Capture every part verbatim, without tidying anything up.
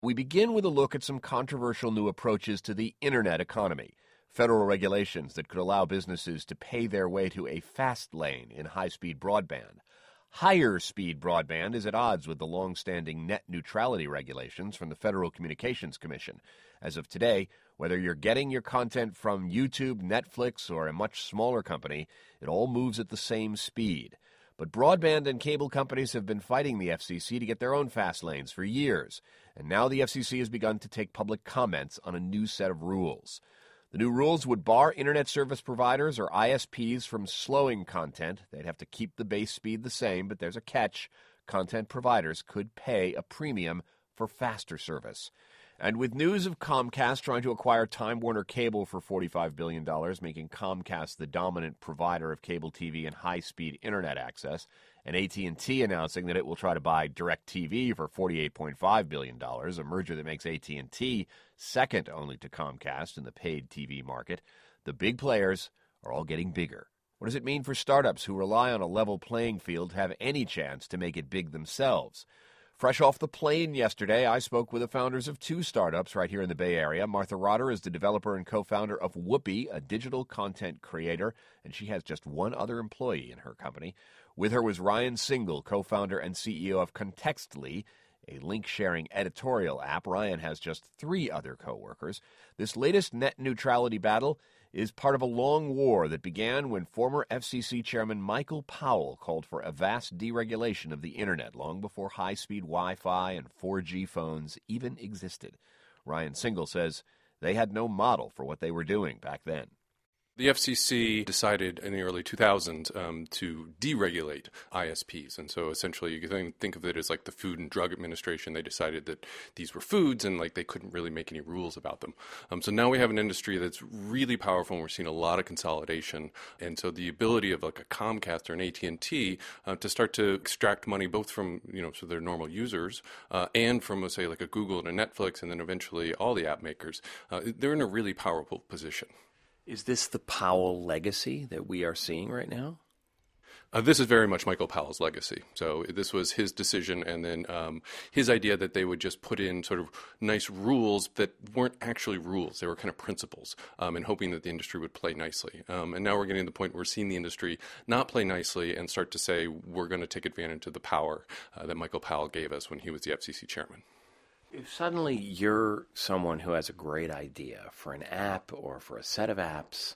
We begin with a look at some controversial new approaches to the internet economy. Federal regulations that could allow businesses to pay their way to a fast lane in high-speed broadband. Higher-speed broadband is at odds with the long-standing net neutrality regulations from the Federal Communications Commission. As of today, whether you're getting your content from YouTube, Netflix, or a much smaller company, it all moves at the same speed. But broadband and cable companies have been fighting the F C C to get their own fast lanes for years, and now the F C C has begun to take public comments on a new set of rules. The new rules would bar internet service providers or I S Ps from slowing content. They'd have to keep the base speed the same, but there's a catch. Content providers could pay a premium for faster service. And with news of Comcast trying to acquire Time Warner Cable for forty-five billion dollars, making Comcast the dominant provider of cable T V and high-speed internet access, and A T and T announcing that it will try to buy DirecTV for forty-eight point five billion dollars, a merger that makes A T and T second only to Comcast in the paid T V market, the big players are all getting bigger. What does it mean for startups who rely on a level playing field to have any chance to make it big themselves? Fresh off the plane yesterday, I spoke with the founders of two startups right here in the Bay Area. Martha Rotter is the developer and co-founder of Whoopee, a digital content creator, and she has just one other employee in her company. With her was Ryan Singal, co-founder and C E O of Contextly, a link-sharing editorial app. Ryan has just three other co-workers. This latest net neutrality battle is part of a long war that began when former F C C Chairman Michael Powell called for a vast deregulation of the Internet long before high-speed Wi-Fi and four G phones even existed. Ryan Singal says they had no model for what they were doing back then. The F C C decided in the early two thousands um, to deregulate I S Ps. And so essentially you can think of it as like the Food and Drug Administration. They decided that these were foods and like they couldn't really make any rules about them. Um, so now we have an industry that's really powerful and we're seeing a lot of consolidation. And so the ability of like a Comcast or an A T and T uh, to start to extract money both from, you know, so their normal users uh, and from, let's say, like a Google and a Netflix and then eventually all the app makers, uh, they're in a really powerful position. Is this the Powell legacy that we are seeing right now? Uh, this is very much Michael Powell's legacy. So this was his decision and then um, his idea that they would just put in sort of nice rules that weren't actually rules. They were kind of principles um, and hoping that the industry would play nicely. Um, and now we're getting to the point where we're seeing the industry not play nicely and start to say we're going to take advantage of the power uh, that Michael Powell gave us when he was the F C C chairman. If suddenly you're someone who has a great idea for an app or for a set of apps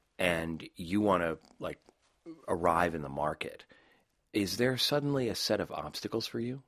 and you want to like arrive in the market, is there suddenly a set of obstacles for you?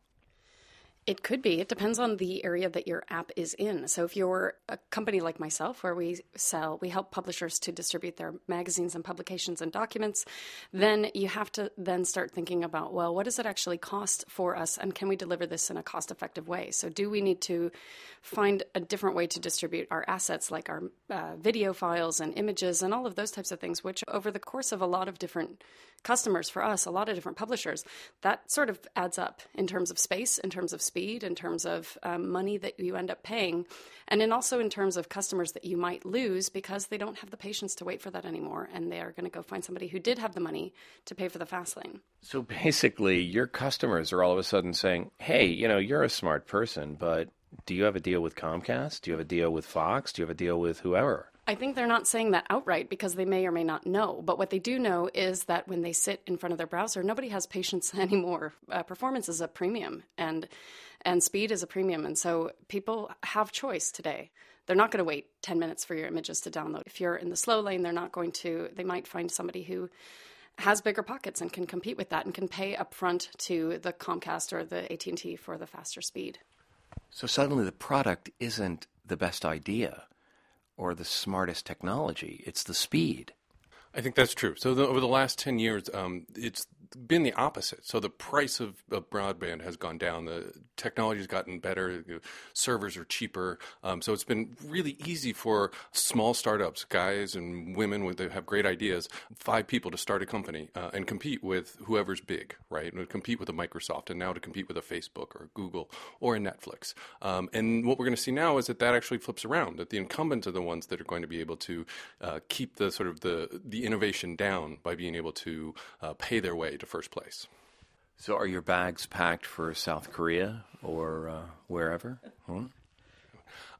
It could be. It depends on the area that your app is in. So if you're a company like myself where we sell, we help publishers to distribute their magazines and publications and documents, then you have to then start thinking about, well, what does it actually cost for us and can we deliver this in a cost-effective way? So do we need to find a different way to distribute our assets like our uh, video files and images and all of those types of things, which over the course of a lot of different customers for us, a lot of different publishers, that sort of adds up in terms of space, in terms of speed, in terms of um, money that you end up paying, and then also in terms of customers that you might lose because they don't have the patience to wait for that anymore, and they are going to go find somebody who did have the money to pay for the fast lane. So basically, your customers are all of a sudden saying, hey, you know, you're a smart person, but do you have a deal with Comcast? Do you have a deal with Fox? Do you have a deal with whoever? I think they're not saying that outright because they may or may not know. But what they do know is that when they sit in front of their browser, nobody has patience anymore. Uh, performance is a premium and and speed is a premium. And so people have choice today. They're not going to wait ten minutes for your images to download. If you're in the slow lane, they're not going to, they might find somebody who has bigger pockets and can compete with that and can pay upfront to the Comcast or the A T and T for the faster speed. So suddenly the product isn't the best idea or the smartest technology, it's the speed. I think that's true. So the, over the last ten years, um, it's been the opposite. So the price of, of broadband has gone down. The technology has gotten better. You know, servers are cheaper. Um, so it's been really easy for small startups, guys and women with that have great ideas, five people to start a company uh, and compete with whoever's big, right? And compete with a Microsoft and now to compete with a Facebook or a Google or a Netflix. Um, and what we're going to see now is that that actually flips around, that the incumbents are the ones that are going to be able to uh, keep the sort of the, the innovation down by being able to uh, pay their way to first place. So are your bags packed for South Korea or uh, wherever? Hmm?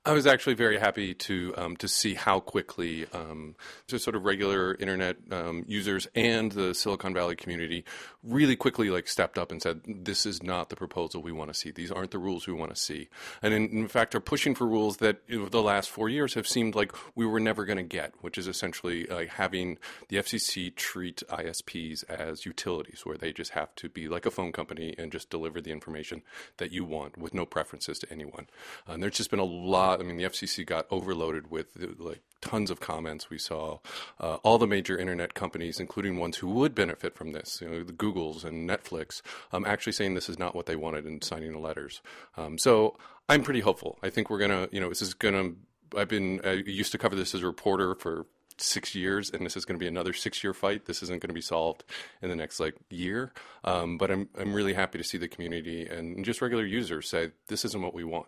I was actually very happy to um, to see how quickly um, just sort of regular internet um, users and the Silicon Valley community really quickly like stepped up and said, this is not the proposal we want to see. These aren't the rules we want to see. And in, in fact are pushing for rules that you know, the last four years have seemed like we were never going to get, which is essentially uh, having the F C C treat I S Ps as utilities where they just have to be like a phone company and just deliver the information that you want with no preferences to anyone. Uh, and there's just been a lot. I mean, the F C C got overloaded with like tons of comments. We saw uh, all the major internet companies, including ones who would benefit from this, you know, the Googles and Netflix, um, actually saying this is not what they wanted and signing the letters. Um, so I'm pretty hopeful. I think we're gonna, you know, this is gonna. I've been I used to cover this as a reporter for six years, and this is going to be another six-year fight. This isn't going to be solved in the next like year. Um, but I'm I'm really happy to see the community and just regular users say this isn't what we want.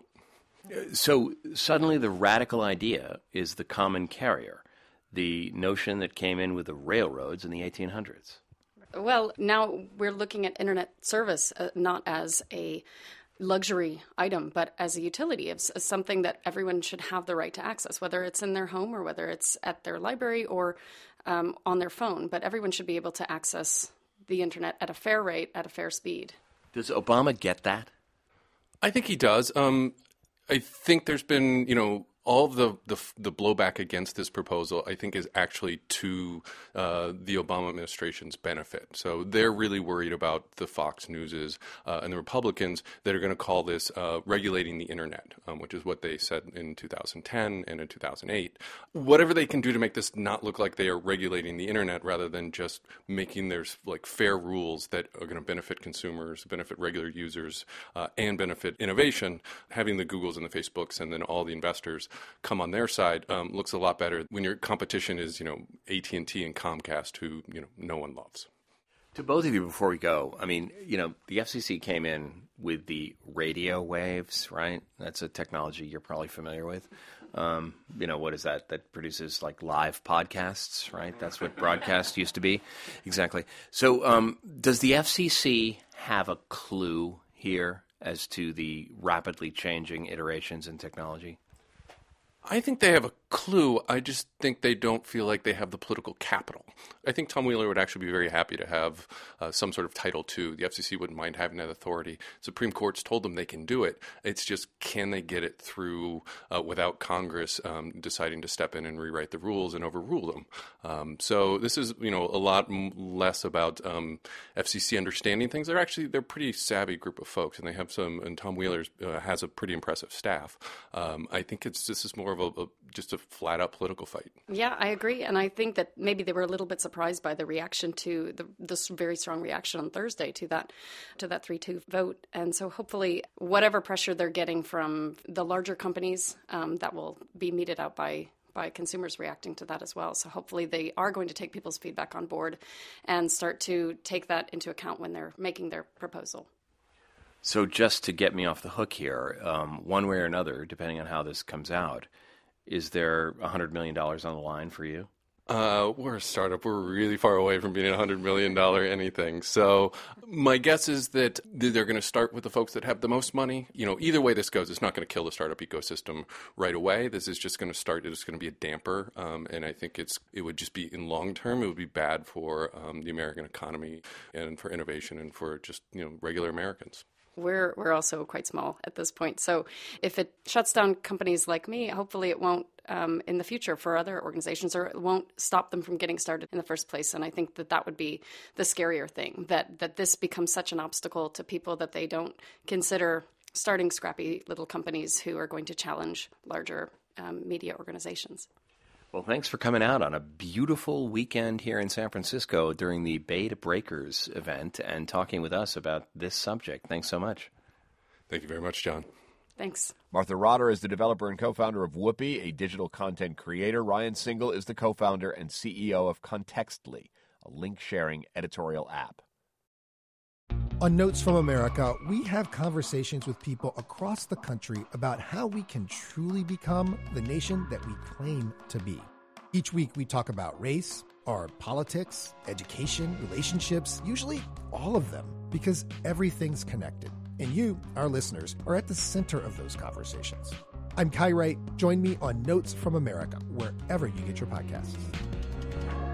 So suddenly the radical idea is the common carrier, the notion that came in with the railroads in the eighteen hundreds. Well, now we're looking at internet service uh, not as a luxury item, but as a utility. It's something that everyone should have the right to access, whether it's in their home or whether it's at their library or um, on their phone. But everyone should be able to access the internet at a fair rate, at a fair speed. Does Obama get that? I think he does. Um, I think there's been, you know, all of the, the the blowback against this proposal, I think, is actually to uh, the Obama administration's benefit. So they're really worried about the Fox Newses uh, and the Republicans that are going to call this uh, regulating the internet, um, which is what they said in two thousand ten and in two thousand eight. Whatever they can do to make this not look like they are regulating the internet rather than just making there's like fair rules that are going to benefit consumers, benefit regular users, uh, and benefit innovation, having the Googles and the Facebooks and then all the investors come on their side um, looks a lot better when your competition is, you know, A T and T and Comcast, who, you know, no one loves. To both of you before we go, I mean, you know, the F C C came in with the radio waves, right? That's a technology you're probably familiar with. Um, you know, what is that? That produces like live podcasts, right? That's what broadcast used to be. Exactly. So um, does the F C C have a clue here as to the rapidly changing iterations in technology? I think they have a clue. I just think they don't feel like they have the political capital. I think Tom Wheeler would actually be very happy to have uh, some sort of Title two. The F C C wouldn't mind having that authority. Supreme Court's told them they can do it. It's just, can they get it through uh, without Congress um, deciding to step in and rewrite the rules and overrule them? Um, so this is, you know, a lot m- less about um, F C C understanding things. They're actually, they're a pretty savvy group of folks, and they have some, and Tom Wheeler uh, has a pretty impressive staff. Um, I think it's this is more of a, a just a flat-out political fight. Yeah, I agree. And I think that maybe they were a little bit surprised by the reaction to the this very strong reaction on Thursday to that to that three two vote. And so hopefully whatever pressure they're getting from the larger companies, um, that will be meted out by by consumers reacting to that as well. So hopefully they are going to take people's feedback on board and start to take that into account when they're making their proposal. So just to get me off the hook here, um, one way or another, depending on how this comes out, is there one hundred million dollars on the line for you? Uh, we're a startup. We're really far away from being a one hundred million dollars anything. So my guess is that they're going to start with the folks that have the most money. You know, either way this goes, it's not going to kill the startup ecosystem right away. This is just going to start. It's going to be a damper. Um, and I think it's it would just be, in long term, it would be bad for um, the American economy and for innovation and for just, you know, regular Americans. We're we're also quite small at this point. So if it shuts down companies like me, hopefully it won't um, in the future for other organizations, or it won't stop them from getting started in the first place. And I think that that would be the scarier thing, that, that this becomes such an obstacle to people that they don't consider starting scrappy little companies who are going to challenge larger um, media organizations. Well, thanks for coming out on a beautiful weekend here in San Francisco during the Bay to Breakers event and talking with us about this subject. Thanks so much. Thank you very much, John. Thanks. Martha Rotter is the developer and co-founder of Whoopee, a digital content creator. Ryan Singal is the co-founder and C E O of Contextly, a link-sharing editorial app. On Notes from America, we have conversations with people across the country about how we can truly become the nation that we claim to be. Each week, we talk about race, our politics, education, relationships, usually all of them, because everything's connected. And you, our listeners, are at the center of those conversations. I'm Kai Wright. Join me on Notes from America, wherever you get your podcasts.